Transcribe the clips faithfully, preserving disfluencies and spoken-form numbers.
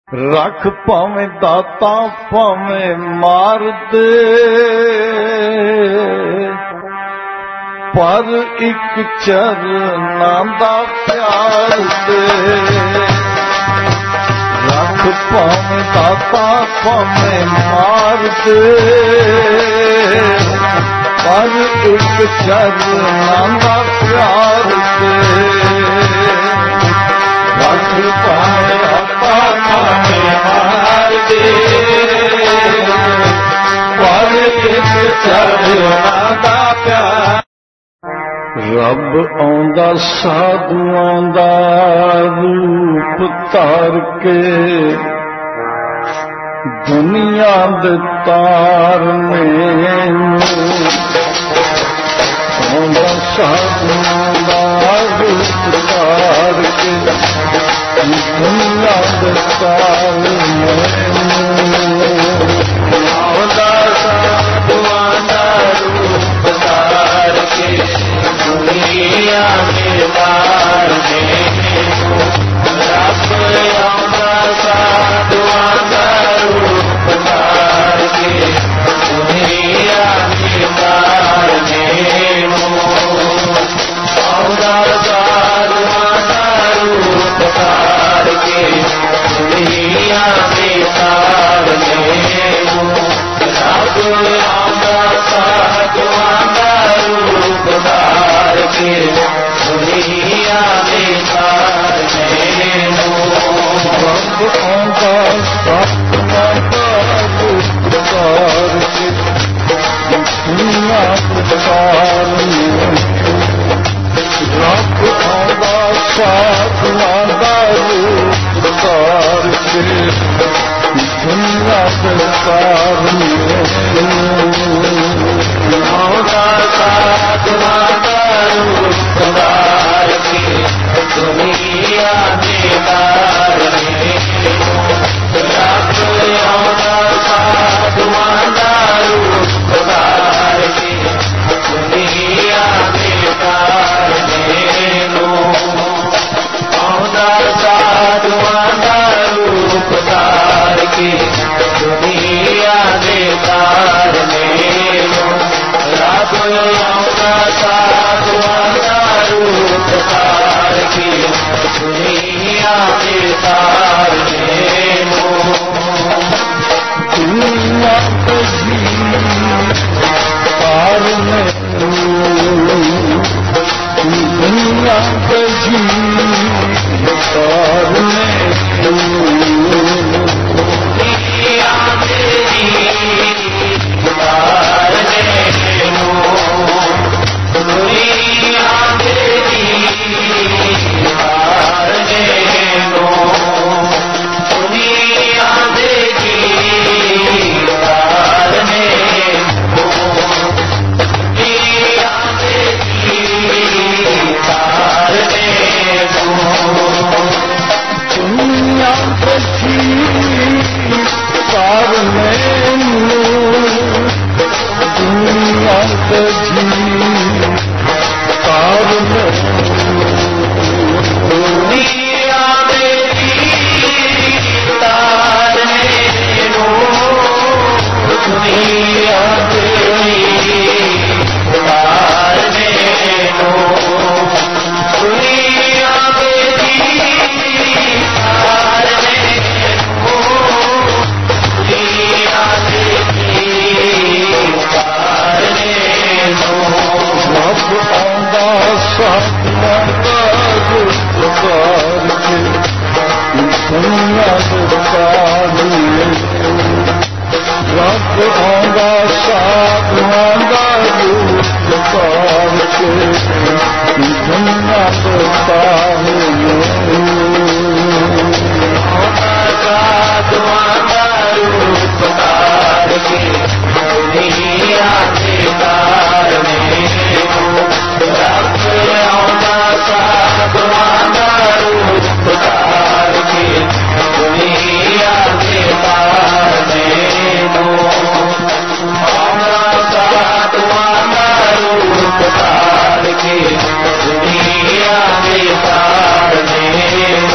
रख भावें दाता भावें मार दे, पर एक चरनां दा प्यार दे। रख भावें दाता भावें मार दे, पर एक चरनां दा प्यार दे। रख भावें दाता भावें मार दे, पर एक चरनां दा प्यार। रब आंदा साधुआं दा रूप धार के, दुनिया दे तारने आंदा साधुआं दा रूप धार के, दुनिया दे तारने आंदा साधुआं दा रूप धार के, दुनिया के तारने रब आंदा साधुआं दा रूप धार के, दुनिया के तारने आंदा साधुआं दा रूप धार के, दुनिया के तारने रब आंदा साधुआं दा रूप धार के, दुनिया के तारने रब आंदा साधुआं दा रूप धार के, दुनिया के तारने रब आंदा साधुआं दा रूप धार के, दुनिया के तारने आंदा साधुआं दा रूप धार के, दुनिया के तारने रब आंदा साधुआं दा रूप धार के, दुनिया के तारने आंदा साधुआं दा रूप धार के, दुनिया के तारने रब आंदा साधुआं दा रूप धार के, दुनिया के तारने दुनिया के तारने दुनिया के तारने दुनिया के तारने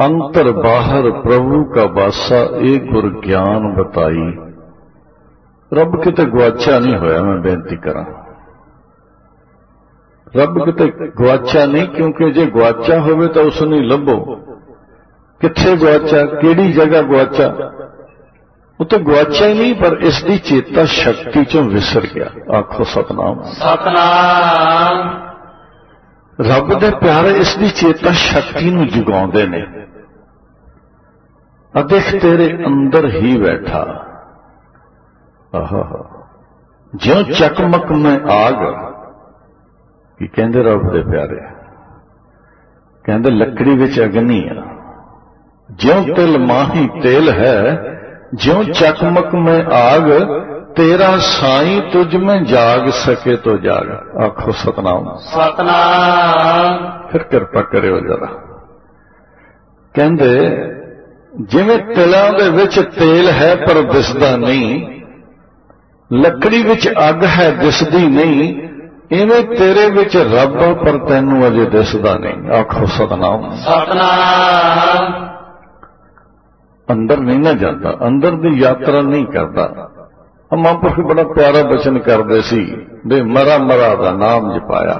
अंतर बाहर प्रभु का बासा ये गुर ज्ञान बताई। रब किते गुआचा नहीं होया, मैं बेनती करा, रब किते गुआचा नहीं, क्योंकि जे गुआचा होवे तो उसने लभो। किथे गुआचा, केड़ी जगह गुआचा? वो तो गुआचा ही नहीं, पर इसकी चेता शक्ति चों विसर गया। आखो सतनाम सतनाम। रब दे प्यारे इसकी चेता शक्ति नूं जगाउंदे ने। अदेख तेरे अंदर ही बैठा, आहा ज्यों चकमक में आग। की कहंदे रब दे प्यारे, कहंदे लकड़ी विच अग्नि आ, ज्यों तिल माही तेल है, ज्यों चकमक में आग, तेरा साईं तुझ में जाग सके तो जाग। आखो सतनाम सतनाम। फिर कृपा करियो जरा। कहंदे जिवें तिलां दे विच तेल है पर दिसदा नहीं, लकड़ी विच अग है दिसदी नहीं, इवें तेरे विच रब पर तैनूं अजे दिसदा नहीं। आखो सतनाम सतनाम। अंदर नहीं ना जाता, अंदर दी यात्रा नहीं करता। महापुरुष बड़ा प्यारा बचन करते सी, बे मरा मरा दा नाम जपाया।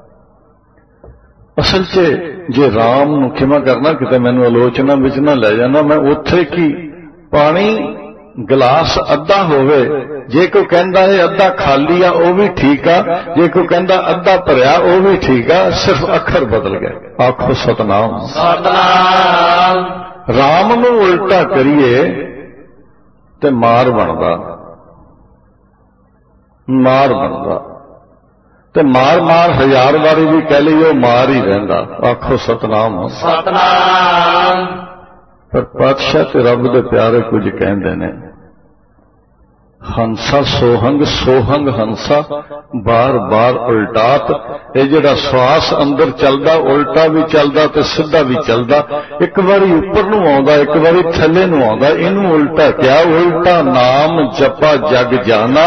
असल च जे राम नूं खिमा करना, किते मैनूं आलोचना विच ना लै जाना, मैं उत्थे की पानी गिलास अद्धा होवे, जे कोई कहंदा है अद्धा खाली आ वो भी ठीक आ, जे कोई कहंदा अद्धा भरिया वो भी ठीक आ, सिर्फ अखर बदल गए। आखो सतनाम सतनाम। राम नूं उल्टा करिए ते मार बनदा, मार बनदा, ते मार मार हजार वारी भी कह लईए मार ही रहिंदा। आखो सतनाम सतनाम। पर पातशाह ते रब दे प्यारे कुछ कहंदे ने, हंसा सोहंग सोहंग हंसा बार बार उल्टात। ये जिहड़ा श्वास अंदर चलदा उल्टा भी चलदा ते सीधा भी चलदा, एक बारी उपर नूं आउंदा एक बारी थल्ले नूं आउंदा, इनूं उल्टा क्या? उल्टा नाम जपा जग जाना,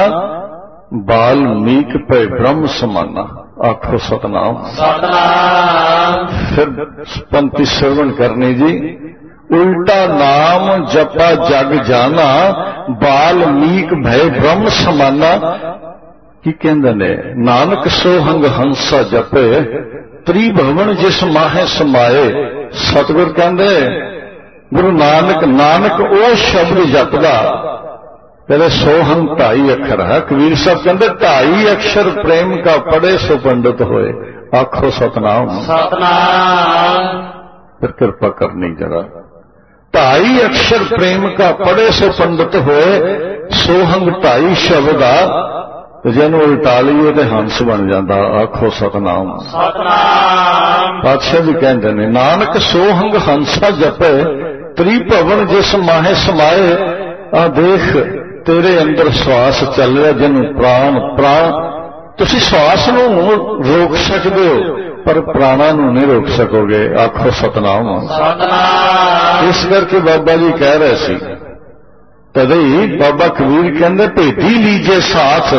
बाल्मीक पे ब्रह्म समाना। आखो सतनाम सतनाम। फिर पंक्ति श्रवण करनी जी। उल्टा नाम जपा जग जाना, बाल्मीक भय ब्रह्म समाना। की कहंदे ने? नानक सोहंग हंसा जपे, त्रिभवन जिस माहे समाए। सतगुर कहंदे गुरु नानक, नानक ओ शब्द जपदा, पहले सोहंग ढाई अक्षर है। कबीर साहब कहंदे ढाई अक्षर प्रेम का पढ़े सो पंडित होए। आखो सतनाम सतनाम। फिर कृपा करनी जरा। ढाई अक्षर प्रेम का पढ़े सो पंडित होए, सोहंग ढाई शब्द आ, तो जिन्हों उल्टा लीए तो हंस बन जाता। आखो सतनाम सतनाम। पातशाह भी कहते हैं नानक सोहंग हंसा जपे, त्रिभवन जिस माहे समाए। आ देख तेरे अंदर श्वास चल रहा, जिन्हों प्राण प्राण तुसी श्वास नूं रोक सकते हो पर प्राणा नूं नहीं रोक सकोगे। आखो सतनाम सतनाम। इस करके बाबा जी कह रहे सी, तदे ही बाबा कबीर कहंदे भेदी लीजे साथ।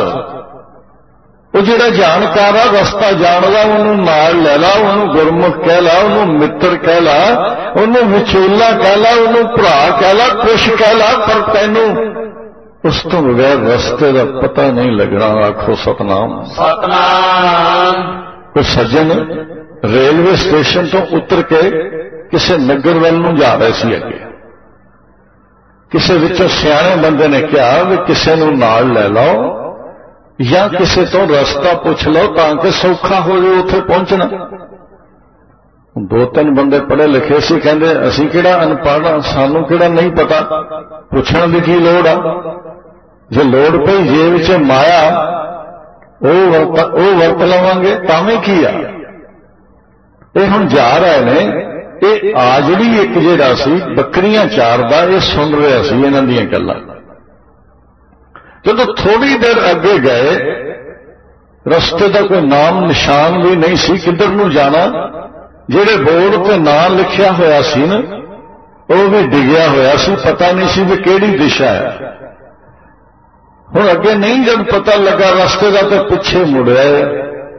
वो जिहड़ा जानकार आ, रस्ता जानदा, उन्होंने नाल लै ला, उन्होंने गुरमुख कह ला, उन्होंने मित्र कह ला, उन्होंने विचोला कह ला, उन्होंने भरा कह ला, कुछ कह ला, पर तैनूं उस तो बगैर रस्ते का पता नहीं लगना। आखो सतनाम सतनाम। कोई सज्जन रेलवे स्टेशन तो उतर के किसी नगर वाल नूं जा रहे सी, अगे किसी विचों सियाणे बंदे ने कहा भी किसी नूं नाल लै लो या किसी तो रास्ता पूछ लो ताकि सौखा हो जाए उत्थे पहुंचना। दो तीन बंदे पढ़े लिखे सी, कहंदे असीं किहड़ा अनपढ़, सानूं किहड़ा नहीं पता, पुछण दी की लोड़ आ। जे लोड़ पई जेब च माया वो वरत लवांगे तावें की आ। ये हुण जा रहे ने, ये आजड़ी एक जिहड़ा सी बकरियां चारदा, ये सुन रहा सी इन्हां दीयां गल्लां। जदों थोड़ी देर अगे गए, रस्ते का कोई नाम निशान भी नहीं सी, किधर नूं जाना। जेड़े बोर्ड ते नाम लिखिया होया सी ना, वो भी डिगया होया सी, पता नहीं सी भी केड़ी दिशा है। हुण अगे नहीं जब पता लगा रास्ते का, तो पिछे मुड़िया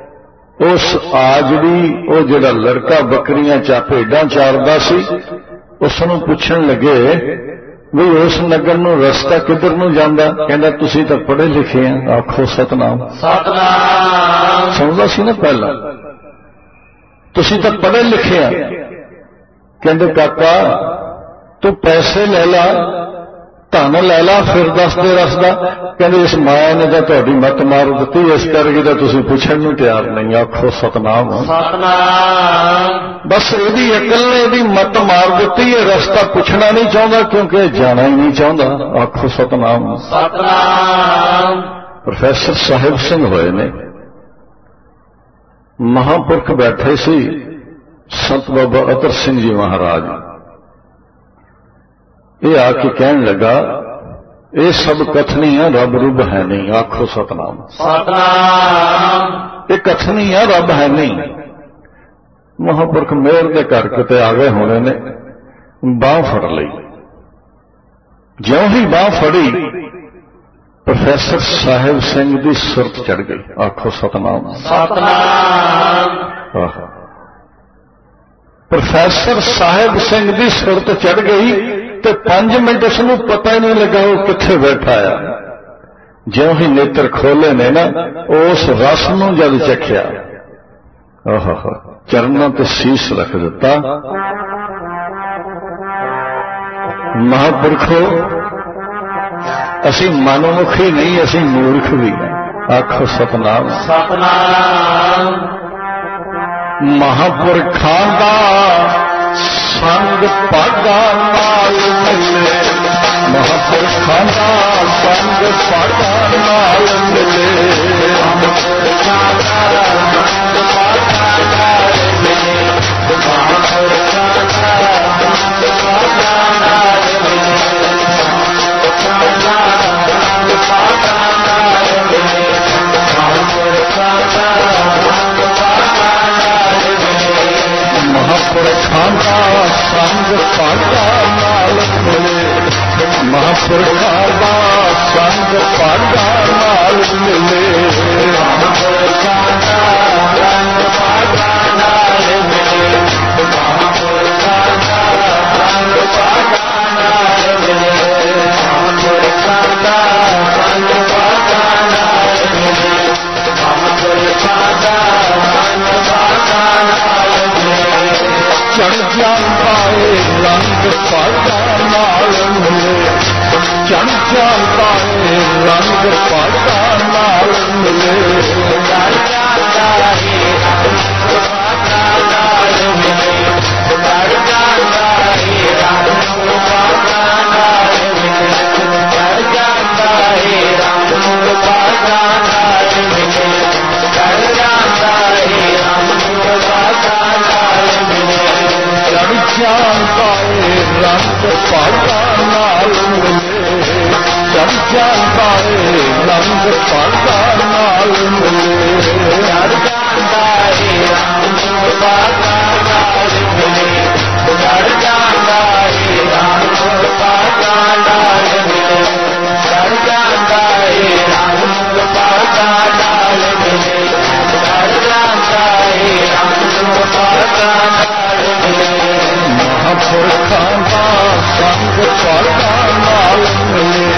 उस आजड़ी वो जिहड़ा लड़का बकरियां चा भेडां चारदा सी, ਉਸ ਨੂੰ ਪੁੱਛਣ ਲੱਗੇ ਵੀ ਉਸ ਨਗਰ ਨੂੰ ਰਸਤਾ ਕਿੱਧਰ ਨੂੰ ਜਾਂਦਾ? ਕਹਿੰਦਾ ਤੁਸੀਂ ਤਾਂ ਪੜ੍ਹੇ ਲਿਖੇ ਆ, ਆਖੋ ਸਤਨਾਮ। ਸਤਨਾਮ ਸੁਣਦਾ ਸੀ ਨਾ ਪਹਿਲਾਂ, ਤੁਸੀਂ ਤਾਂ ਪੜ੍ਹੇ ਲਿਖੇ ਆ। ਕਹਿੰਦੇ ਕਾਕਾ ਤੂੰ ਪੈਸੇ ਲੈ ਲਾ, ਧਨ ਲੈ ਲਾ, ਫਿਰ ਦੱਸਦੇ ਰਸਤਾ। ਕਹਿੰਦੇ ਇਸ ਮਾਇਆ ਨੇ ਤਾਂ ਤੁਹਾਡੀ ਮੱਤ ਮਾਰ ਦਿੱਤੀ, ਇਸ ਕਰਕੇ ਤਾਂ ਤੁਸੀਂ ਪੁੱਛਣ ਨੂੰ ਤਿਆਰ ਨਹੀਂ। ਆਖੋ ਸਤਨਾਮ। ਸਤਨਾਮ ਬਸ ਇਹਦੀ ਅਕਲ ਨੇ ਇਹਦੀ ਮੱਤ ਮਾਰ ਦਿੱਤੀ, ਇਹ ਰਸਤਾ ਪੁੱਛਣਾ ਨਹੀਂ ਚਾਹੁੰਦਾ ਕਿਉਂਕਿ ਇਹ ਜਾਣਾ ਹੀ ਨਹੀਂ ਚਾਹੁੰਦਾ। ਆਖੋ ਸਤਨਾਮ। ਸਤਨਾਮ ਪ੍ਰੋਫੈਸਰ ਸਾਹਿਬ ਸਿੰਘ ਹੋਏ ਨੇ, ਮਹਾਂਪੁਰਖ ਬੈਠੇ ਸੀ ਸੰਤ ਬਾਬਾ ਅਤਰ ਸਿੰਘ ਜੀ ਮਹਾਰਾਜ। ਇਹ ਆ ਕੇ ਕਹਿਣ ਲੱਗਾ ਇਹ ਸਭ ਕਥਨੀ ਆ, ਰੱਬ ਰੁੱਬ ਹੈ ਨਹੀਂ। ਆਖੋ ਸਤਨਾਮ। ਸਤਨਾਮ ਇਹ ਕਥਨੀ ਆ, ਰੱਬ ਹੈ ਨਹੀਂ। ਮਹਾਂਪੁਰਖ ਮਿਹਰ ਦੇ ਕਰਕੇ ਤੇ ਆ ਗਏ ਹੋਣੇ ਨੇ, ਬਾਂਹ ਫੜ ਲਈ। ਜਿਉਂ ਹੀ ਬਾਂਹ ਫੜੀ ਪ੍ਰੋਫੈਸਰ ਸਾਹਿਬ ਸਿੰਘ ਦੀ ਸੁਰਤ ਚੜ ਗਈ। ਆਖੋ ਸਤਨਾਮ। ਸਤਨਾਮ ਆਹ ਪ੍ਰੋਫੈਸਰ ਸਾਹਿਬ ਸਿੰਘ ਦੀ ਸੁਰਤ ਚੜ ਗਈ ਤੇ ਪੰਜ ਮਿੰਟ ਉਸ ਨੂੰ ਪਤਾ ਹੀ ਨਹੀਂ ਲੱਗਾ ਉਹ ਕਿੱਥੇ ਬੈਠਾ ਆ। ਜਿਉਂ ਹੀ ਨੇਤਰ ਖੋਲੇ ਨੇ ਨਾ, ਉਸ ਰਸ ਨੂੰ ਜਦ ਚੱਖਿਆ, ਆਹਾ ਚਰਨਾਂ ਤੇ ਸੀਸ ਰੱਖ ਦਿੱਤਾ। ਮਹਾਂਪੁਰਖੋ ਅਸੀਂ ਮਨਮੁਖੀ ਨਹੀਂ, ਅਸੀਂ ਮੂਰਖ ਵੀ ਹਾਂ। ਆਖੋ ਸਤਨਾਮ। ਸਤਨਾਮ ਮਹਾਂਪੁਰਖਾਂ ਦਾ ਸੰਗ ਭਾਗਾ ਨਾਲ ਮਿਲੇ, ਮਹਾਂਪੁਰਖਾਂ ਦਾ ਸੰਗ ਭਾਗਾ ਨਾਲ ਮਿਲੇ, ਮਹਾਂਪੁਰਖਾਂ ਦਾ ਸੰਗ ਭਾਗਾ ਨਾਲ ਮਿਲੇ, ਮਹਾਂਪੁਰਖਾਂ ਦਾ ਸੰਗ ਭਾਗਾ ਨਾਲ ਮਿਲੇ, ਮਹਾਂਪੁਰਖਾਂ ਦਾ ਸੰਗ ਭਾਗਾ ਨਾਲ ਮਿਲੇ, ਮਹਾਂਪੁਰਖਾਂ ਦਾ ਸੰਗ ਭਾਗਾ ਨਾਲ ਮਿਲੇ, ਮਹਾਂਪੁਰਖਾਂ ਦਾ ਸੰਗ ਭਾਗਾ ਨਾਲ ਮਿਲੇ, ਮਹਾਂਪੁਰਖਾਂ ਦਾ ਸੰਗ ਭਾਗਾ ਨਾਲ ਮਿਲੇ, ਮਹਾਂਪੁਰਖਾਂ ਦਾ ਸੰਗ ਭਾਗਾ ਨਾਲ ਮਿਲੇ, ਮਹਾਂਪੁਰਖਾਂ ਦਾ ਸੰਗ ਭਾਗਾ ਨਾਲ ਮਿਲੇ, ਮਹਾਂਪੁਰਖਾਂ ਦਾ ਸੰਗ ਭਾਗਾ ਨਾਲ ਮਿਲੇ, ਮਹਾਂਪੁਰਖਾਂ ਦਾ ਸੰਗ ਭਾਗਾ ਨਾਲ ਮਿਲੇ, ਚੜ ਜਾਂਦਾ ਏ ਰੰਗ ਭਾਗਾ ਨਾਲ ਮਿਲੇ, ਚੜ ਜਾਂਦਾ ਏ ਰੰਗ ਭਾਗਾ ਨਾਲ ਮਿਲੇ, ਚੜ ਜਾਂਦਾ ਏ ਰੰਗ ਭਾਗਾ ਨਾਲ ਮਿਲੇ, ਚੜ ਜਾਂਦਾ ਏ ਰੰਗ ਭਾਗਾ ਨਾਲ ਮਿਲੇ, ਚੜ ਜਾਂਦਾ ਏ ਰੰਗ ਭਾਗਾ ਨਾਲ ਮਿਲੇ, ਚੜ ਜਾਂਦਾ ਏ ਰੰਗ ਭਾਗਾ ਨਾਲ ਮਿਲੇ, ਚੜ ਜਾਂਦਾ ਏ ਰੰਗ ਭਾਗਾ ਨਾਲ ਮਿਲੇ, ਚੜ ਜਾਂਦਾ ਏ ਰੰਗ ਭਾਗਾ ਨਾਲ ਮਿਲੇ, ਚੜ ਜਾਂਦਾ ਏ ਰੰਗ ਭਾਗਾ ਨਾਲ ਮਿਲੇ, ਚੜ ਜਾਂਦਾ ਏ ਰੰਗ ਭਾਗਾ ਨਾਲ ਮਿਲੇ, ਚੜ ਜਾਂਦਾ ਏ ਰੰਗ ਭਾਗਾ ਨਾਲ ਮਿਲੇ, ਚੜ ਜਾਂਦਾ ਏ ਰੰਗ ਭਾਗਾ ਨਾਲ ਮਿਲੇ, ਮਹਾਂਪੁਰਖਾਂ ਦਾ ਸੰਗ ਭਾਗਾ ਨਾਲ ਮਿਲੇ,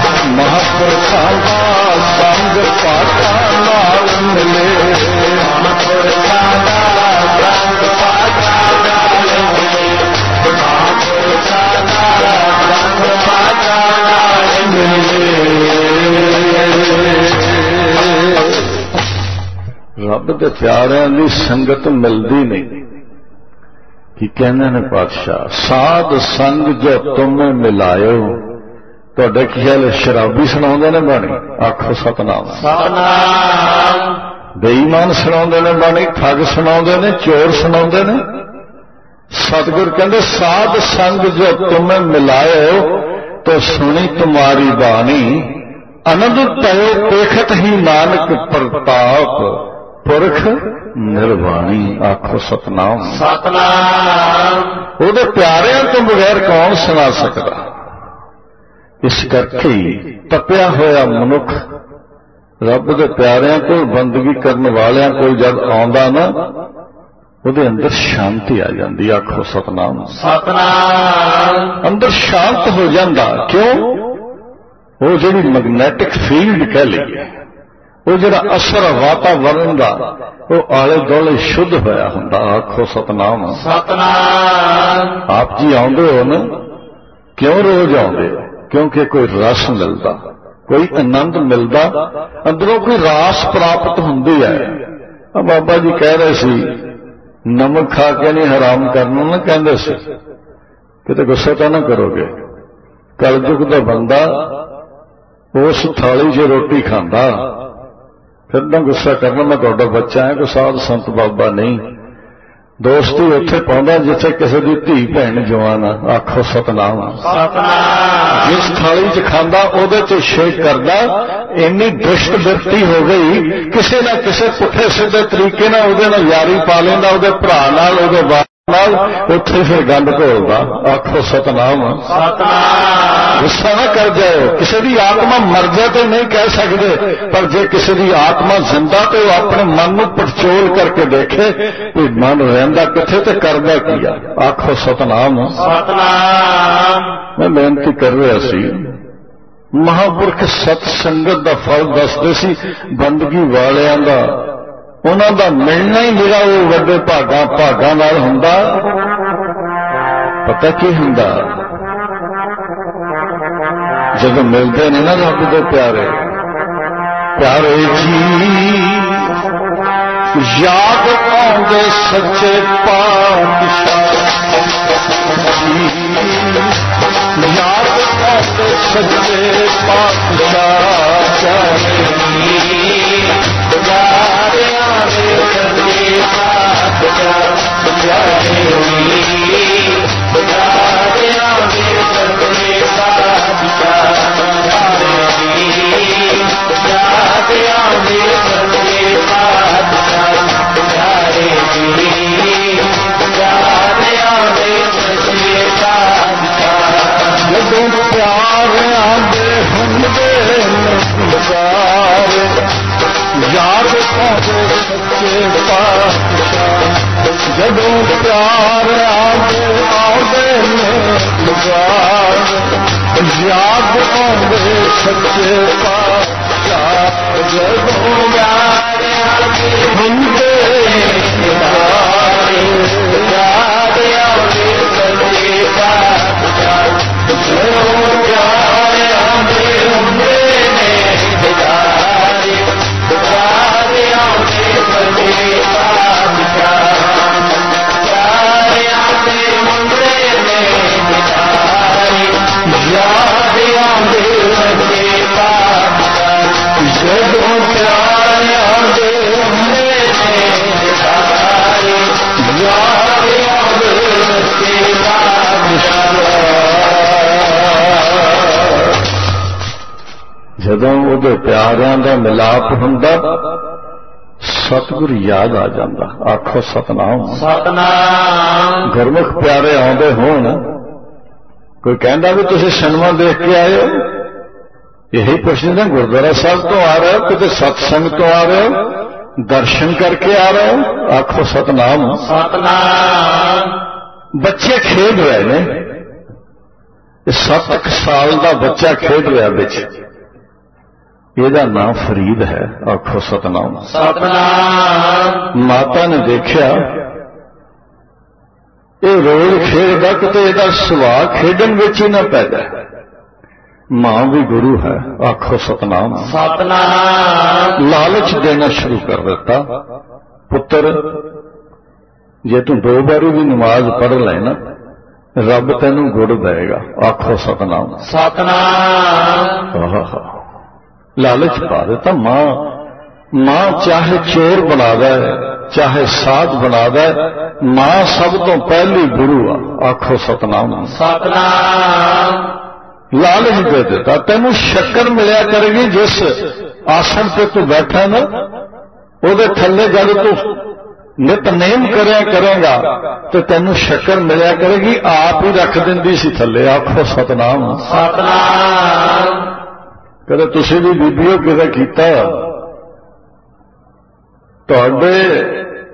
ਮਹਾਂਪੁਰਖਾਂ ਦਾ ਸੰਗ ਭਾਗਾ ਨਾਲ ਮਿਲੇ, ਮਹਾਂਪੁਰਖਾਂ ਦਾ ਸੰਗ ਭਾਗਾ ਨਾਲ ਮਿਲੇ, ਮਹਾਂਪੁਰਖਾਂ ਦਾ ਸੰਗ ਭਾਗਾ ਨਾਲ ਮਿਲੇ। ਰੱਬ ਦੇ ਪਿਆਰਿਆਂ ਦੀ ਸੰਗਤ ਮਿਲਦੀ ਨਹੀਂ। ਕੀ ਕਹਿੰਦੇ ਨੇ ਪਾਤਸ਼ਾਹ, ਸਾਧ ਸੰਗ ਜੋ ਤੁਮੇ ਮਿਲਾਇਓ। ਤੁਹਾਡੇ ਕੀ ਖਿਆਲ ਸ਼ਰਾਬੀ ਸੁਣਾਉਂਦੇ ਨੇ ਬਾਣੀ? ਆਖੋ ਸਤਨਾਮ। ਸਤਨਾਮ ਬੇਈਮਾਨ ਸੁਣਾਉਂਦੇ ਨੇ ਬਾਣੀ, ਠੱਗ ਸੁਣਾਉਂਦੇ ਨੇ, ਚੋਰ ਸੁਣਾਉਂਦੇ ਨੇ। ਸਤਿਗੁਰ ਕਹਿੰਦੇ ਸਾਧ ਸੰਗ ਜੋ ਤੁਮੇ ਮਿਲਾਇਓ ਤੋ ਸੁਣੀ ਤੁਮਾਰੀ ਬਾਣੀ, ਅਨੰਦ ਤਏ ਦੇਖਤ ਹੀ ਨਾਨਕ ਪ੍ਰਤਾਪ, ਪੁਰਖ ਨਿਰਵਾਣੀ। ਆਖੋ ਸਤਨਾਮ। ਸਤਨਾਮ ਉਹਦੇ ਪਿਆਰਿਆਂ ਤੋਂ ਬਗੈਰ ਕੌਣ ਸੁਣਾ ਸਕਦਾ? ਇਸ ਕਰਕੇ ਤਪਿਆ ਹੋਇਆ ਮਨੁੱਖ ਰੱਬ ਦੇ ਪਿਆਰਿਆਂ ਕੋਲ, ਬੰਦਗੀ ਕਰਨ ਵਾਲਿਆਂ ਕੋਲ ਜਦ ਆਉਂਦਾ ਨਾ, ਉਹਦੇ ਅੰਦਰ ਸ਼ਾਂਤੀ ਆ ਜਾਂਦੀ। ਆਖੋ ਸਤਨਾਮ। ਸਤਨਾਮ। ਅੰਦਰ ਸ਼ਾਂਤ ਹੋ ਜਾਂਦਾ। ਕਿਉਂ? ਉਹ ਜਿਹੜੀ ਮੈਗਨੈਟਿਕ ਫੀਲਡ ਕਹਿ ਲਈਏ, ਉਹ ਜਿਹੜਾ ਅਸਰ ਵਾਤਾਵਰਨ ਦਾ, ਉਹ ਆਲੇ ਦੁਆਲੇ ਸ਼ੁੱਧ ਹੋਇਆ ਹੁੰਦਾ। ਆਖੋ ਸਤਨਾਮ। ਸਤਨਾਮ। ਆਪ ਜੀ ਆਉਂਦੇ ਹੋ ਨਾ, ਕਿਉਂ ਰੋਜ਼ ਆਉਂਦੇ ਹੋ? ਕਿਉਂਕਿ ਕੋਈ ਰਸ ਮਿਲਦਾ, ਕੋਈ ਆਨੰਦ ਮਿਲਦਾ, ਅੰਦਰੋਂ ਕੋਈ ਰਾਸ ਪ੍ਰਾਪਤ ਹੁੰਦੀ ਹੈ। ਆ ਬਾਬਾ ਜੀ ਕਹਿ ਰਹੇ ਸੀ ਨਮਕ ਖਾ ਕੇ ਨਹੀਂ ਹਰਾਮ ਕਰਨਾ ਨਾ, ਕਹਿੰਦੇ ਸੀ ਕਿਤੇ ਗੁੱਸਾ ਤਾਂ ਨਾ ਕਰੋਗੇ। ਕਲਯੁਗ ਦਾ ਬੰਦਾ ਉਸ ਥਾਲੀ 'ਚ ਰੋਟੀ ਖਾਂਦਾ, ਫਿਰ ਨਾ ਗੁੱਸਾ ਕਰਨਾ, ਮੈਂ ਤੁਹਾਡਾ ਬੱਚਾ ਹੈ, ਕੋਈ ਸਾਧ ਸੰਤ ਬਾਬਾ ਨਹੀਂ। ਦੋਸਤੀ ਉੱਥੇ ਪਾਉਂਦਾ ਜਿੱਥੇ ਕਿਸੇ ਦੀ ਧੀ ਭੈਣ ਜਵਾਨ ਆ। ਆਖੋ ਸਤਨਾਮ। ਸਤਨਾਮ। ਜਿਸ ਥਾਲੀ 'ਚ ਖਾਂਦਾ ਉਹਦੇ 'ਚ ਛੇਕ ਕਰਦਾ। ਇੰਨੀ ਦੁਸ਼ਟ ਬਿਰਤੀ ਹੋ ਗਈ, ਕਿਸੇ ਨਾ ਕਿਸੇ ਪੁੱਠੇ ਸਿੱਧੇ ਤਰੀਕੇ ਨਾਲ ਉਹਦੇ ਨਾਲ ਯਾਰੀ ਪਾ ਲੈਂਦਾ, ਉਹਦੇ ਭਰਾ ਨਾਲ, ਉਹਦੇ ਬਾਪ ਨਾਲ, ਉੱਥੇ ਫਿਰ ਗੰਦ ਘੋਲਦਾ। ਆਖੋ ਸਤਨਾਮ। ਸਤਨਾਮ। ਗੁੱਸਾ ਨਾ ਕਰ ਜਾਓ। ਕਿਸੇ ਦੀ ਆਤਮਾ ਮਰ ਜਾਏ ਤੇ ਨਹੀਂ ਕਹਿ ਸਕਦੇ, ਪਰ ਜੇ ਕਿਸੇ ਦੀ ਆਤਮਾ ਜ਼ਿੰਦਾ ਤੇ ਉਹ ਆਪਣੇ ਮਨ ਨੂੰ ਪੜਚੋਲ ਕਰਕੇ ਦੇਖੇ ਕਿ ਮਨ ਰਹਿੰਦਾ ਕਿੱਥੇ ਤੇ ਕਰਦਾ ਕੀ ਆ। ਆਖੋ ਸਤਨਾਮ। ਸਤਨਾਮ। ਮੈਂ ਬੇਨਤੀ ਕਰ ਰਿਹਾ ਸੀ, ਮਹਾਂਪੁਰਖ ਸਤ ਸੰਗਤ ਦਾ ਫਲ ਦੱਸਦੇ ਸੀ, ਬੰਦਗੀ ਵਾਲਿਆਂ ਦਾ, ਉਹਨਾਂ ਦਾ ਮਿਲਣਾ ਹੀ ਮੇਰਾ ਉਹ ਵੱਡੇ ਭਾਗਾਂ ਭਾਗਾਂ ਨਾਲ ਹੁੰਦਾ। ਪਤਾ ਕੀ ਹੁੰਦਾ? ਜਦੋਂ ਮਿਲਦੇ ਨੇ ਨਾ ਰੱਬ ਦੇ ਪਿਆਰੇ, ਪਿਆਰੇ ਜੀ ਯਾਦ ਆਉਂਦੇ ਸੱਚੇ ਪਾਤਸ਼ਾਹ ਜੀ, ਯਾਦ ਆਉਂਦੇ ਸੱਚੇ ਪਾਤਸ਼ਾਹ ਚਾਰੇ ਪਿਆਰਿਆਂ ਦੇ ਸੱਚੇ ਪਾਤਸ਼ਾਹ ਪਿਆਰੇ ਜੀ, ਪਿਆਰਿਆਂ ਦੇ ਸੱਚੇ ਪਾਤਸ਼ਾਹ ਪਿਆਰੇ ਜੀ, ਪਿਆਰਿਆਂ ਦੇ ਸੱਚੇ ਪਾਤਸ਼ਾਹ ਪਿਆਰੇ ਜੀ, ਪਿਆਰਿਆਂ ਦੇ ਸੱਚੇ ਪਾਤਸ਼ਾਹ। ਜਦੋਂ ਪਿਆਰਿਆਂ ਦੇ ਹੁੰਦੇ ਨਜ਼ਾਰ, ਯਾਦ ਆਉਂਦੇ ਸੱਚੇ ਪਾਤਸ਼ਾਹ। ਜਦੋਂ ਪਿਆਰਿਆਂ ਦੇ ਆਉਂਦੇ ਨਜ਼ਾਰ, ਯਾਦ ਆਉਂਦੇ ਸੱਚੇ ਪਾਤਸ਼ਾਹ। ਜਦੋਂ ਪਿਆਰਿਆਂ ਦੇ ਹੁੰਦੇ ਨਜ਼ਾਰ, ਯਾਦ ਆਉਂਦੇ ਸੱਚੇ ਪਾਤਸ਼ਾਹ। ਜਦੋਂ ਪਿਆਰਿਆਂ ਦੇ ਹੁੰਦੇ ਨੇ ਨਜ਼ਾਰੇ, ਯਾਦ ਆਉਂਦੇ ਸੱਚੇ ਪਾਤਸ਼ਾਹ। ਪਿਆਰਿਆਂ ਦੇ ਹੁੰਦੇ ਨੇ ਨਜ਼ਾਰੇ, ਯਾਦ ਆਉਂਦੇ ਸੱਚੇ ਪਾਤਸ਼ਾਹ। ਜਦੋਂ ਪਿਆਰਿਆਂ ਦੇ ਹੁੰਦੇ ਨਜ਼ਾਰੇ, ਯਾਦ ਆਉਂਦੇ ਸੱਚੇ ਪਾਤਸ਼ਾਹ। ਜਦੋਂ ਉਹਦੇ ਪਿਆਰਿਆਂ ਦਾ ਮਿਲਾਪ ਹੁੰਦਾ, ਸਤਿਗੁਰ ਯਾਦ ਆ ਜਾਂਦਾ। ਆਖੋ ਸਤਨਾਮ। ਸਤਨਾਮ। ਗੁਰਮੁਖ ਪਿਆਰੇ ਆਉਂਦੇ ਹੋਣ, ਕੋਈ ਕਹਿੰਦਾ ਵੀ ਤੁਸੀਂ ਸਿਨੇਮਾ ਦੇਖ ਕੇ ਆਏ ਹੋ, ਇਹੀ ਪੁੱਛਦੇ ਗੁਰਦੁਆਰਾ ਸਾਹਿਬ ਤੋਂ ਆ ਰਹੇ ਹੋ, ਕਿਤੇ ਸਤਸੰਗ ਤੋਂ ਆ ਰਹੇ ਹੋ, ਦਰਸ਼ਨ ਕਰਕੇ ਆ ਰਹੇ ਹੋ। ਆਖੋ ਸਤਨਾਮ। ਸਤਨਾਮ। ਬੱਚੇ ਖੇਡ ਰਹੇ ਨੇ, ਸੱਤ ਕੁ ਸਾਲ ਦਾ ਬੱਚਾ ਖੇਡ ਰਿਹਾ ਵਿੱਚ, ਇਹਦਾ ਨਾਮ ਫਰੀਦ ਹੈ। ਆਖੋ ਸਤਨਾਮ। ਸਤਨਾਮ। ਮਾਤਾ ਨੇ ਦੇਖਿਆ ਇਹ ਰੋਜ਼ ਖੇਡਦਾ, ਕਿਤੇ ਇਹਦਾ ਸੁਭਾਅ ਖੇਡਣ ਵਿੱਚ ਹੀ ਨਾ ਪੈ ਜਾਏ। ਮਾਂ ਵੀ ਗੁਰੂ ਹੈ। ਆਖੋ ਸਤਨਾਮ। ਸਤਨਾਮ। ਲਾਲਚ ਦੇਣਾ ਸ਼ੁਰੂ ਕਰ ਦਿੱਤਾ, ਪੁੱਤਰ ਜੇ ਤੂੰ ਦੋ ਵਾਰੀ ਵੀ ਨਮਾਜ਼ ਪੜ੍ਹ ਲੈ ਨਾ, ਰੱਬ ਤੈਨੂੰ ਗੁੜ ਦੇਗਾ। ਆਖੋ ਸਤਨਾਮ। ਸਤਨਾਮ। ਆਹਾ, ਲਾਲਚ ਪਾ ਦਿੱਤਾ। ਮਾਂ ਮਾਂ ਚਾਹੇ ਚੋਰ ਬਣਾ ਦੇ, ਚਾਹੇ ਸਾਧ ਬਣਾ ਦੇ, ਮਾਂ ਸਭ ਤੋਂ ਪਹਿਲੀ ਗੁਰੂ ਆ। ਆਖੋ ਸਤਨਾਮ। ਸਤਨਾਮ। ਲਾਲਚ ਦੇ ਦਿੱਤਾ, ਤੈਨੂੰ ਸ਼ੱਕਰ ਮਿਲਿਆ ਕਰੇਗੀ ਜਿਸ ਆਸਣ ਤੇ ਤੂੰ ਬੈਠਾ ਨਾ, ਉਹਦੇ ਥੱਲੇ ਜਦ ਤੂੰ ਨਿਤਨੇਮ ਕਰਿਆ ਕਰੇਗਾ ਤੇ ਤੈਨੂੰ ਸ਼ੱਕਰ ਮਿਲਿਆ ਕਰੇਗੀ। ਆਪ ਹੀ ਰੱਖ ਦਿੰਦੀ ਸੀ ਥੱਲੇ। ਆਖੋ ਸਤਨਾਮ। ਸਤਨਾਮ। ਕਦੇ ਤੁਸੀਂ ਵੀ ਬੀਬੀਓ ਕਿਤੇ ਕੀਤਾ, ਤੁਹਾਡੇ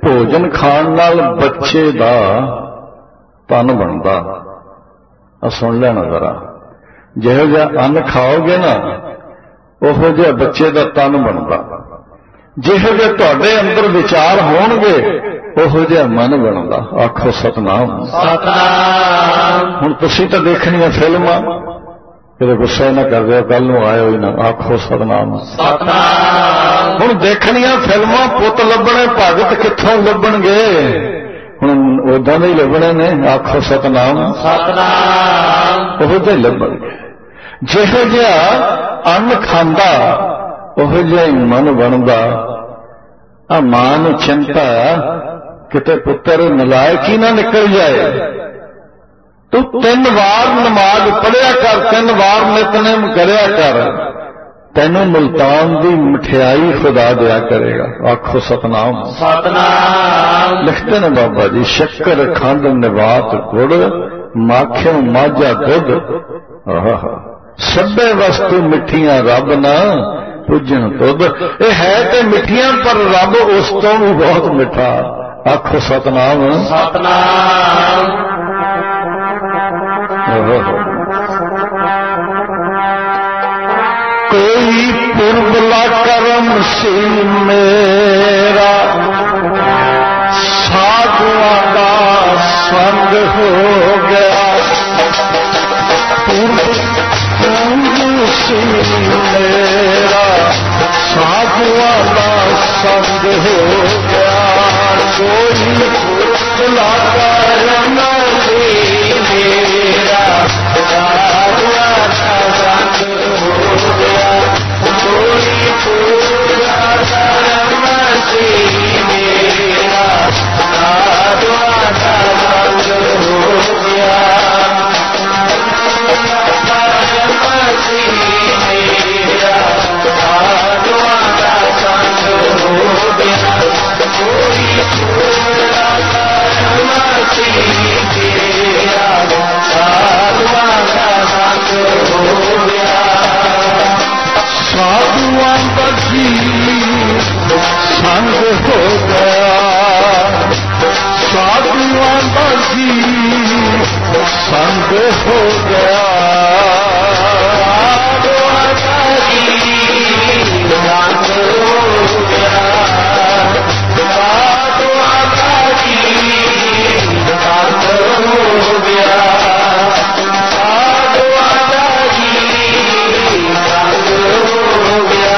ਭੋਜਨ ਖਾਣ ਨਾਲ ਬੱਚੇ ਦਾ ਤਨ ਬਣਦਾ। ਆ ਸੁਣ ਲੈਣਾ ਜ਼ਰਾ, ਜਿਹੋ ਜਿਹਾ ਅੰਨ ਖਾਓਗੇ ਨਾ ਉਹੋ ਜਿਹਾ ਬੱਚੇ ਦਾ ਤਨ ਬਣਦਾ। ਜਿਹੋ ਜਿਹੇ ਤੁਹਾਡੇ ਅੰਦਰ ਵਿਚਾਰ ਹੋਣਗੇ ਉਹੋ ਜਿਹਾ ਮਨ ਬਣਦਾ। ਆਖੋ ਸਤਨਾਮ। ਸਤਨਾਮ। ਹੁਣ ਤੁਸੀਂ ਤਾਂ ਦੇਖਣੀਆਂ ਫਿਲਮਾਂ, ਕਿਤੇ ਗੁੱਸਾ ਨਾ ਕਰ ਦਿਓ, ਕੱਲ ਨੂੰ ਆਇਓ ਹੀ ਨਾ। ਆਖੋ ਸਤਨਾਮ। ਸਤਨਾਮ। ਹੁਣ ਦੇਖਣੀਆਂ ਫਿਲਮਾਂ, ਪੁੱਤ ਲੱਭਣੇ ਭਗਤ ਕਿੱਥੋਂ ਲੱਭਣਗੇ? ਹੁਣ ਉਦਾਂ ਦੇ ਹੀ ਲੱਭਣੇ ਨੇ। ਆਖੋ ਸਤਨਾਮ। ਸਤਨਾਮ। ਉਹੋ ਜਿਹੇ ਲੱਭਣਗੇ। ਜਿਹੋ ਜਿਹਾ ਅੰਨ ਖਾਂਦਾ ਉਹੋ ਜਿਹਾ ਹੀ ਮਨ ਬਣਦਾ। ਆ ਮਾਂ ਨੂੰ ਚਿੰਤਾ ਕਿਤੇ ਪੁੱਤਰ ਨਲਾਇਕ ਹੀ ਨਾ ਨਿਕਲ ਜਾਏ। ਤੂੰ ਤਿੰਨ ਵਾਰ ਨਮਾਜ਼ ਪੜ੍ਹਿਆ ਕਰ, ਤਿੰਨ ਵਾਰ ਨਿਤਨੇਮ ਕਰਿਆ ਕਰ, ਤੈਨੂੰ ਮੁਲਤਾਨ ਦੀ ਮਠਿਆਈ ਖੁਦਾ ਦਿਆ ਕਰੇਗਾ। ਆਖੋ ਸਤਨਾਮ। ਸਤਨਾਮ। ਲਿਖਦੇ ਨੇ ਬਾਬਾ ਜੀ, ਸ਼ੱਕਰ ਖੰਡ ਨਿਵਾਤ ਗੁੜ, ਮਾਖਿਓ ਮਾਝਾ ਦੁੱਧ, ਆਹ ਸਭੇ ਵਸਤੂ ਮਿੱਠੀਆਂ ਰੱਬ ਨਾ ਪੁੱਜਣ ਤੁਧ। ਇਹ ਹੈ ਤੇ ਮਿੱਠੀਆਂ ਪਰ ਰੱਬ ਉਸ ਤੋਂ ਵੀ ਬਹੁਤ ਮਿੱਠਾ। ਆਖੋ ਸਤਨਾਮ। ਸਤਨਾਮ। ਕੋਈ ਪੁਰਬਲਾ ਕਰਮ ਸੀ ਮੇਰਾ, ਸਾਧੂਆਂ ਦਾ ਸੰਗ ਹੋ ਗਿਆ। ਪੁਰਬ ਸੀ ਮੇਰਾ, ਸਾਧੂਆਂ ਦਾ ਸੰਗ ਹੋ ਗਿਆ। ਕੋਈ ਪੁਰਬਲਾ ਕਰਮ ਸੀ ਮੇਰਾ, ਸਾਧੂਆਂ ਦਾ ਸੰਗ ਹੋ ਗਿਆ। ਕੋਈ ਪੁਰਬਲਾ ਕਰਮ ਸੀ ਮੇਰਾ, ਸਾਧੂਆਂ ਦਾ ਸੰਗ ਹੋ ਗਿਆ। ਸਾਧੂਆਂ ਦਾ ਜੀ ਸੰਗ ਹੋ ਗਿਆ। ਸਾਧੂਆਂ ਦਾ ਜੀ ਸੰਗ ਹੋ ਗਿਆ। ਸਾਧੂਆਂ ਦਾ ਜੀ ਸੰਗ ਹੋ ਗਿਆ। ਸਾਧੂਆਂ ਦਾ ਜੀ ਸੰਗ ਹੋ ਗਿਆ। ਸਾਧੂਆਂ ਦਾ ਜੀ ਸੰਗ ਹੋ ਗਿਆ।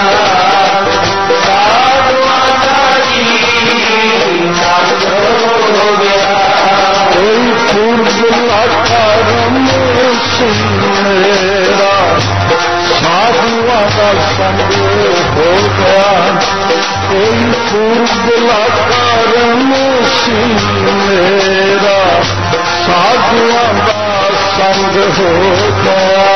ਸਾਧੂਆਂ ਦਾ ਜੀ ਸੰਗ ਹੋ ਗਿਆ। ਕੋਈ ਪੁਰਬਲਾ ਕਰਮ ਸੀ ਮੇਰਾ, ਸਾਧੂਆਂ ਦਾ ਸੰਗ ਹੋ ਗਿਆ। ਕੋਈ ਪੁਰਬਲਾ ਕਰਮ ਸੀ ਮੇਰਾ, ਸਾਧੂਆਂ ਦਾ ਸੰਗ ਹੋ ਗਿਆ।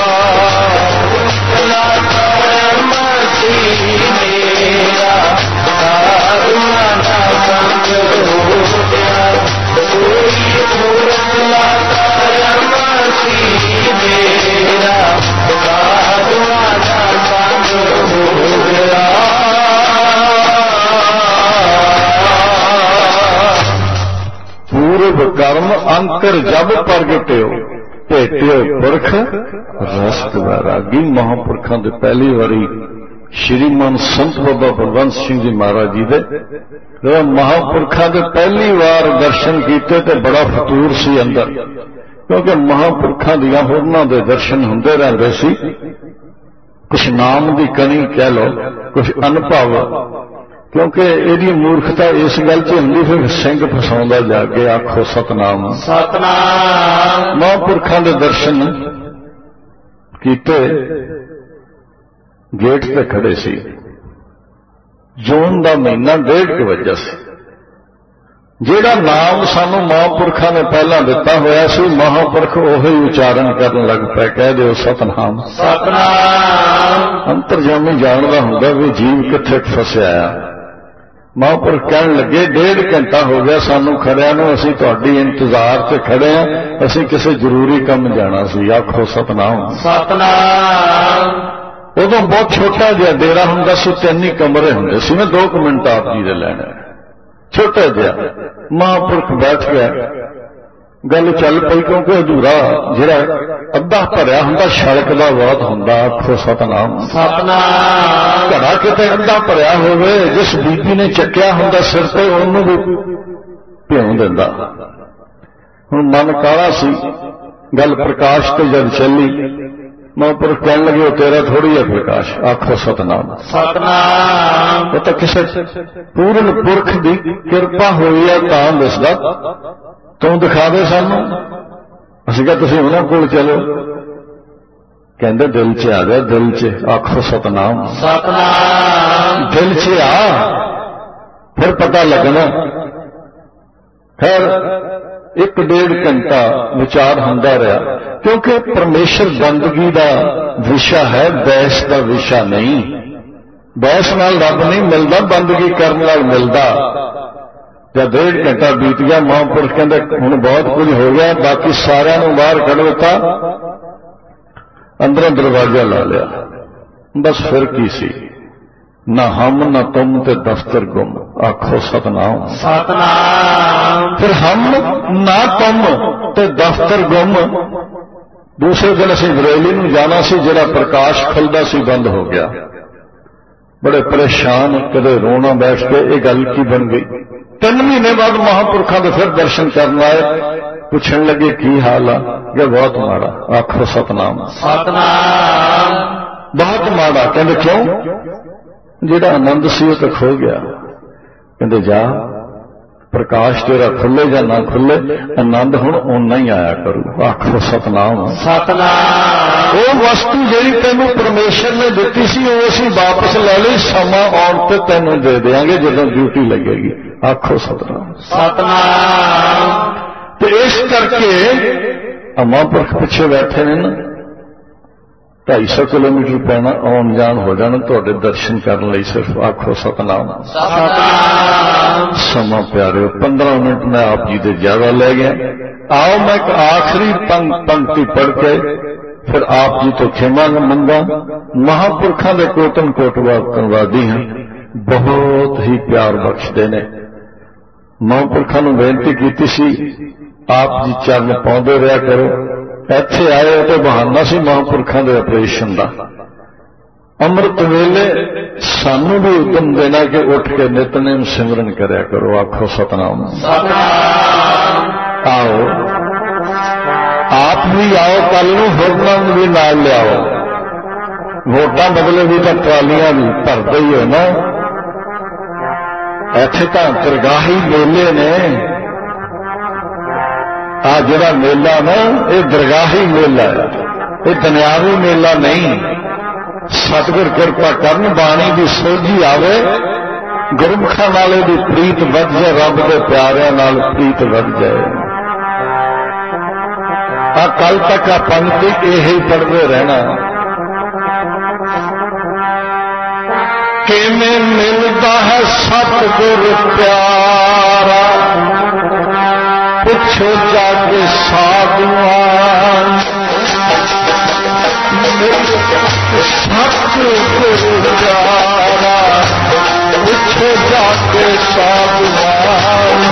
ਪੁਰਬਲਾ ਕਰਮ ਸੀ ਮੇਰਾ, ਸਾਧੂਆਂ ਦਾ ਸੰਗ ਹੋ ਗਿਆ। ਕੋਈ ਪੁਰਬਲਾ ਕਰਮ ਸੀ ਮੇਰਾ, ਸਾਧੂਆਂ ਦਾ ਸੰਗ ਹੋ ਗਿਆ। ਪੂਰਬ ਕਰਮ ਅੰਤਰ ਜਬ ਪ੍ਰਗਟਿਓ, ਭੇਟਿਓ ਪੁਰਖ ਰਸਤ ਵੈਰਾਗੀ। ਮਹਾਂਪੁਰਖਾਂ ਦੇ ਪਹਿਲੀ ਵਾਰੀ ਸ਼੍ਰੀਮਾਨ ਸੰਤ ਬਾਬਾ ਬਲਵੰਤ ਸਿੰਘ ਜੀ ਮਹਾਰਾਜ ਜੀ ਦੇ ਜਦੋਂ ਮਹਾਂਪੁਰਖਾਂ ਦੇ ਪਹਿਲੀ ਵਾਰ ਦਰਸ਼ਨ ਕੀਤੇ ਤੇ ਬੜਾ ਫਤੂਰ ਸੀ ਅੰਦਰ, ਕਿਉਂਕਿ ਮਹਾਂਪੁਰਖਾਂ ਦੀਆਂ ਹੋਰਨਾਂ ਦੇ ਦਰਸ਼ਨ ਹੁੰਦੇ ਰਹਿੰਦੇ ਸੀ। ਕੁਛ ਨਾਮ ਦੀ ਕਣੀ ਕਹਿ ਲਓ, ਕੁਛ ਅਨੁਭਵ, ਕਿਉਂਕਿ ਇਹਦੀ ਮੂਰਖਤਾ ਇਸ ਗੱਲ 'ਚ ਹੁੰਦੀ ਫਿਰ ਸਿੰਘ ਫਸਾਉਂਦਾ ਜਾ ਕੇ। ਆਖੋ ਸਤਨਾਮ। ਸਤਨਾਮ। ਮਹਾਂਪੁਰਖਾਂ ਦੇ ਦਰਸ਼ਨ ਕੀਤੇ, ਗੇਟ ਤੇ ਖੜੇ ਸੀ। ਜੂਨ ਦਾ ਮਹੀਨਾ ਡੇਢ ਕੁ ਵਜੇ ਸੀ। ਜਿਹੜਾ ਨਾਮ ਸਾਨੂੰ ਮਹਾਂਪੁਰਖਾਂ ਨੇ ਪਹਿਲਾਂ ਦਿੱਤਾ ਹੋਇਆ ਸੀ, ਮਹਾਂਪੁਰਖ ਉਹੀ ਉਚਾਰਨ ਕਰਨ ਲੱਗ ਪਏ। ਕਹਿ ਦਿਓ ਸਤਨਾਮ। ਸਤਨਾਮ। ਅੰਤਰਜਾਮੀ ਜਾਣਦਾ ਹੁੰਦਾ ਵੀ ਜੀਵ ਕਿੱਥੇ ਫਸਿਆ ਆ। ਮਹਾਂਪੁਰਖ ਕਹਿਣ ਲੱਗੇ, ਡੇਢ ਘੰਟਾ ਹੋ ਗਿਆ ਸਾਨੂੰ ਖੜਿਆਂ ਨੂੰ, ਅਸੀਂ ਤੁਹਾਡੀ ਇੰਤਜ਼ਾਰ 'ਚ ਖੜੇ ਹਾਂ, ਅਸੀਂ ਕਿਸੇ ਜ਼ਰੂਰੀ ਕੰਮ ਜਾਣਾ ਸੀ। ਆਖੋ ਸਤਨਾਮ। ਸਤਨਾਮ। ਉਦੋਂ ਬਹੁਤ ਛੋਟਾ ਜਿਹਾ ਡੇਰਾ ਹੁੰਦਾ ਸੀ, ਤਿੰਨ ਹੀ ਕਮਰੇ ਹੁੰਦੇ ਸੀ। ਮੈਂ ਦੋ ਕੁ ਮਿੰਟ ਆਪ ਜੀ ਦੇ ਲੈਣੇ। छोटा जिहा महापुरख बैठ गया, गल चल पई, क्योंकि अधूरा जिहड़ा अद्धा भरिया हुंदा छलकदा बहुत हुंदा। आखो सतनाम सतनाम। घड़ा किते अद्धा भरिया होवे, जिस बीबी ने चक्या हुंदा सिर ते उहनूं भी भਿਉਂ दिंदा। हुण मन काला सी, गल प्रकाश ते जद चली, महापुरख कहण लगे तेरा थोड़ी है प्रकाश। आखो सतनाम सतनाम। वो तो किसी पूर्ण पुरख की किरपा हुई है तां दसदा, तू दिखा दे सानू। असीं कहा तुसीं उन्हां कोल चलो, कहंदे दिल च आ जा, दिल च। आखो सतनाम सतनाम। दिल च आ, फिर पता लगना। खैर एक डेढ़ घंटा विचार होंदा रहा, क्योंकि परमेश्वर बंदगी का विषा है, बहस का विषा नहीं। बहस नाल रब नहीं मिलता, बंदगी करने नाल मिलता। जब डेढ़ घंटा बीत गया, महापुरुष कहते हुण बहुत कुछ हो गया, बाकी सारिਆਂ ਨੂੰ बाहर कढ़ दिता, अंदरों दरवाजा ला लिया। बस फिर की सी, ना हम ना तुम ते दफ्तर गुम। आखो सतनाम सतनाम। फिर हम ना तुम ते दफ्तर गुम। दूसरे दिन असीं बरेली नूं जाना सी, जिहड़ा प्रकाश खुलदा सी बंद हो गया। बड़े परेशान, कदे रोना बैठ के, ये गल की बन गई। तीन महीने बाद महापुरखों के फिर दर्शन करने आए, पूछण लगे की हाल आ? कि बहुत माड़ा। आखो सतनाम सतनाम। बहुत माड़ा। कहते क्यों? जिहड़ा आनंद सी वो तो खो गया। कहते जा, प्रकाश तेरा खुले या ना खुले, आनंद हुण उन्ना ही आया करू। आखो सतनाम सतनाम। वो वस्तु जिहड़ी तैनूं परमेश्वर ने दित्ती सी, वो असीं वापस ले लई, समा आउण ते तैनूं दे देंगे जदों ड्यूटी लगेगी। आखो सतनाम सतनाम। तो इस करके महापुरख पिछे बैठे ने ना, ढाई सौ किलोमीटर पैना आउण जाण हो जाना तुहाडे दर्शन करने लई सिर्फ। आखो सतनाम सतनाम। समा प्यारे पंद्रह मिनट मैं आप जी दे ज्यादा ले गया। आओ मैं एक आखिरी पंक्ति पढ़ के फिर आप जी तो खेमा मंगा। महापुरखों के कोटन कोटवा धन्यवादी हैं, बहुत ही प्यार बख्शते ने। महापुरखों ने बेनती की सी, आप जी चरण पाउंदे रहा करो। इत्थे आए तो बहाना सी महापुरखों के ऑपरेशन का। अमृत वेले सानू भी उद्यम देना कि उठ के नितनेम सिमरन करया करो। आखो सतनाम सतनाम। आओ, आप भी आओ, कल नूं होरनां नूं भी नाल लियाओ। वोटां बदले भी तो ट्रालियां भी भरदे ही हो ना। इत्थे तां दरगाही मेले ने। आ जिहड़ा मेला ना, ये दरगाही मेला है, ये दुनियावी मेला नहीं। सतगुर किरपा करन, बाणी की सोझी आवे, गुरमुखां नाले दी प्रीत वध जाए, रब दे प्यारिਆਂ नाल प्रीत वध जाए। आ कल तक आ पंक्ति यही पढ़ते रहना। किवें मिलदा है सतगुर प्यारा, पुछो जाके साधुआं। सतगुर प्यारा, पुछो जाके साधुआं।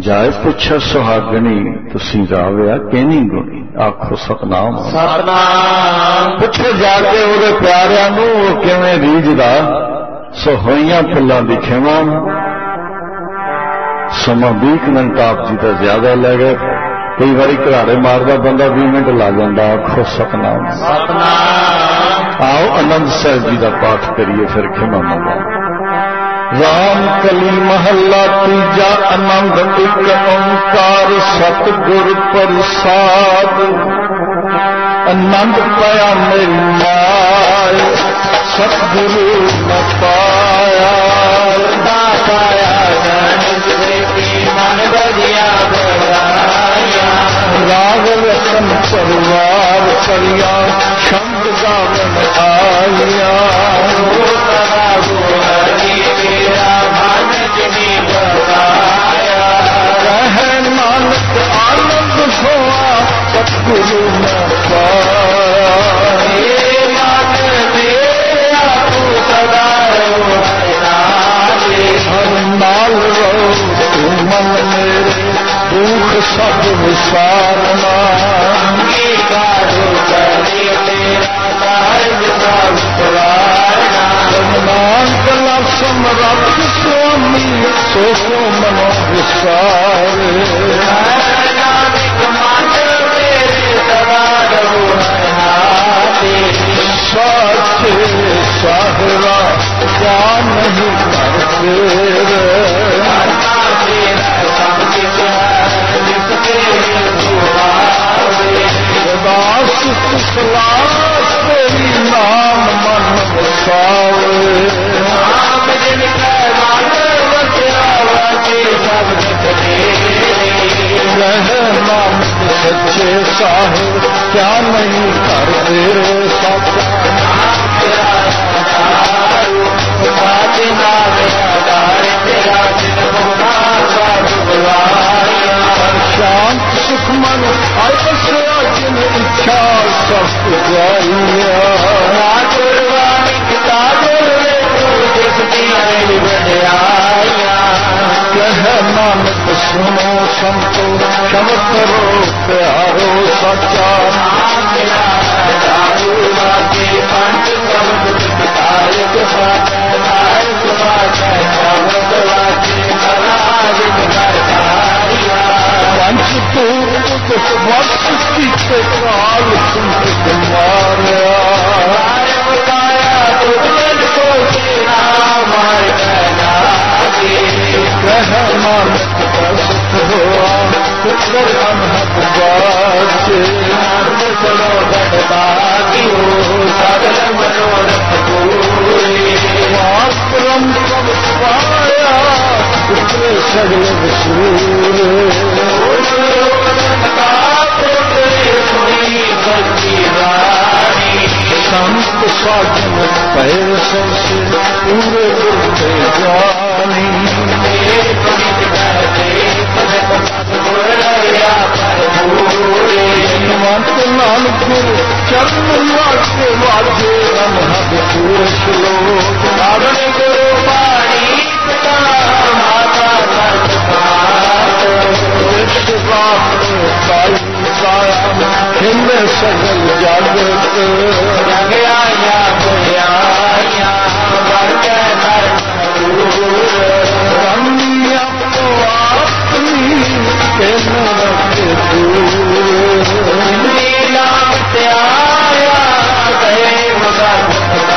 ਜਾਏ ਪੁੱਛਾ ਸੁਹਾਗਣੀ ਤੁਸੀਂ ਰਾਵਿਆ ਕਹਿਨੀ ਗੁਣੀ ਆਖੋ ਸਤਨਾਮ ਸਤਨਾਮ। ਪੁੱਛੋ ਜਾ ਕੇ ਉਹਦੇ ਪਿਆਰਿਆਂ ਨੂੰ ਉਹ ਕਿਵੇਂ ਰੀਝਦਾ ਸੋ ਹੋਈਆਂ ਫੁੱਲਾਂ ਦੀ ਖਿਮਾ। ਸਮਾਂ ਵੀਹ ਮਿੰਟ ਆਪ ਜੀ ਦਾ ਜ਼ਿਆਦਾ ਲੈ ਗਏ। ਕਈ ਵਾਰੀ ਘਰਾੜੇ ਮਾਰਦਾ ਬੰਦਾ ਵੀਹ ਮਿੰਟ ਲਾ ਜਾਂਦਾ। ਆਖੋ ਸਤਨਾਮ ਸਤਨਾਮ। ਆਓ ਆਨੰਦ ਸਾਹਿਬ ਜੀ ਦਾ ਪਾਠ ਕਰੀਏ ਫਿਰ ਖਿਮਾ ਮੰਗਾ। ਰਾਮ ਕਲੀ ਮਹੱਲਾ ਤੀਜਾ ਆਨੰਦ ਇੱਕ ਓੰਕਾਰ ਸਤਿਗੁਰ ਪ੍ਰਸਾਦ। ਆਨੰਦ ਪਾਇਆ ਮੇਰੀ ਮਾਇ ਸਤਿਗੁਰੂ ਨ ਪਾਇਆ। ਪਾਇਆ ਜਨ ਕੀ ਮਨ ਬਜਿਆ ਬਰਾਇਆ। ਰਾਗ ਰਤਨ ਪਰਵਾਰ ਕਰਿਆ ਸ਼ਬਦ ਗਾਵਨ ਆਇਆ। ਰਹਿ ਨਾਨਕ ਆਨੰਦ ਹੋਆ ਸਤਿਗੁਰੂ ਨ ਪਾਇਆ। ਹਰ ਨਾਲ ਰਹੋ ਤੂੰ ਮਨ ਮੇਰੇ ਦੁੱਖ ਸਭ ਵਿਸਾਰਨਾ। ਨਾਨਕ ਨ ਸਮਰੱਥ ਸੁਆਮੀ ਸੋ ਸੋ ਮਨੋ ਵਿਸਾਰੇ। ਸਾਚੇ ਸਾਹਿਰਾ ਕਿਆ ਨਹੀਂ ਕਰ ਤੇਰੇ। ਦਾਸ ਸਲਾਸ ਤੇਰੀ ਨਾਮ ਮਨ ਵਸਾਵੇ। ਰਹਿ ਨਾਨਕ ਸੱਚੇ ਸਾਹਿਬ ਕਿਆ ਨਹੀਂ ਕਰ ਤੇਰੇ। ਸੱਚ ਸ਼ਾਂਤ ਸੁਖ ਮਨ ਆਇਸਾ ਜਿਨ ਇੱਛਾ ਸਭ ਜਾਈਆ। ਕਹਿ ਨਾਨਕ ਸੁਣੋ ਸੰਤੋ ਸ਼ਬਦ ਕਰੋ ਪਿਆਰੋ ਸੱਚਾ। ਪੰਚ ਤੂਤ ਵਕਤ ਕੀਤੇ ਕਾਲ ਸੁਣਤ ਮਾਰਿਆ। ਕਹਿ ਨਾਨਕ ਸੁਖ ਹੋਆ ਪੁੱਤਰ ਅਨਹਦ ਬਾਜੇ। ਵਾਸਰਮ ਸਭ ਪਾਇਆ ਪੁੱਤਰ ਸਗਲ ਵਸੂਰੇ। ਸੰਤ ਸਾਜਨ ਪੈ ਸੰਸੇ ਪੂਰੇ ਗੁਰ ਤੇ ਜਾਨੀ। ਮਤ ਨਾਨਕ ਗੁਰ ਚਰਨ ਲਾਗੇ ਵਾਜੇ ਅਨਹਦ ਪੂਰਸ਼ ਲੋਕ। ਆਵਣ ਗੁਰੂ ਬਾਣੀ ਪਿਤਾ ਮਾਤਾ ਖਿੰਮੇ ਸਗਲ ਜਗਤ। ਜਗਿਆ ਜਾ ਹੋਇਆ ਵਰਗੈ ਰੰਮੀ ਆਪੋ ਆਪਣੀ ਕਿਨ ਰੱਖੇ ਦੂਰ। ਨਾਮ ਧਿਆਇਆ ਗਏ ਮਗਨ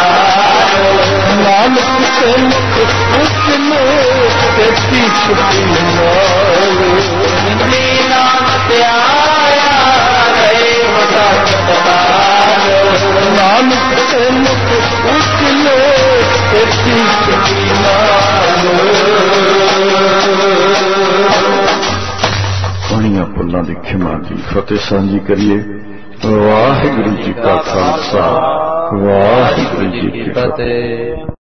ਨਾਨਕ ਤੇ ਮੁਖ ਉਸਨੇ ਤੇਤੀ ਛੁੱਟੀ ਨਾਲ। ਨਾਮ ਧਿਆਇਆ ਗਏ ਮਗਨ ਨਾਨਕ ਤੇ ਮੁਖ ਉਸਨੇ ਤੇਤੀ ਛੁੱਟੀ ਨਾਲ। ਪਾਣੀਆਂ ਪੁੱਲਾਂ ਦੀ ਖਿਮਾ ਦੀ ਫਤਿਹ ਸਾਂਝੀ ਕਰੀਏ। ਵਾਹਿਗੁਰੂ ਜੀ ਕਾ ਖਾਲਸਾ ਵਾਹਿਗੁਰੂ ਜੀ ਕੀ ਫਤਿਹ।